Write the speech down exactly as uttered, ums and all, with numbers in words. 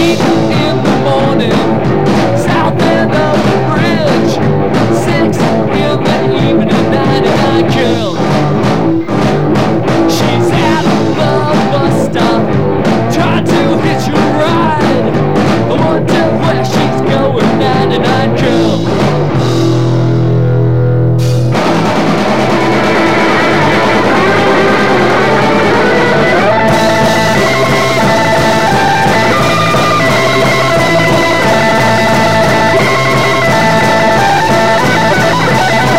eight in the morning, south end of the bridge. Six in the evening, ninety-nine kills.